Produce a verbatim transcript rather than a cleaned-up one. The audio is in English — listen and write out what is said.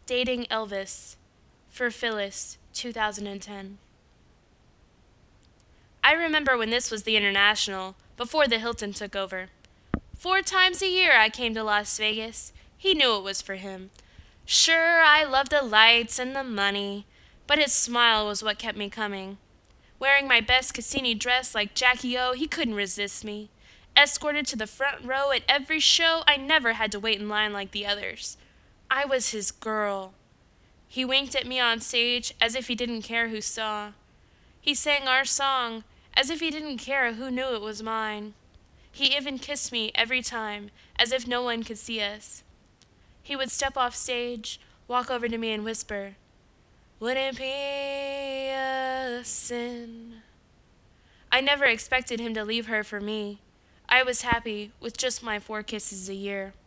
Dating Elvis for Phyllis, two thousand ten. I remember when this was the International, before the Hilton took over. Four times a year I came to Las Vegas. He knew it was for him. Sure, I loved the lights and the money, but his smile was what kept me coming. Wearing my best Cassini dress like Jackie O, he couldn't resist me. Escorted to the front row at every show, I never had to wait in line like the others. I was his girl. He winked at me on stage as if he didn't care who saw. He sang our song as if he didn't care who knew it was mine. He even kissed me every time, as if no one could see us. He would step off stage, walk over to me and whisper, "Wouldn't be a sin." I never expected him to leave her for me. I was happy with just my four kisses a year.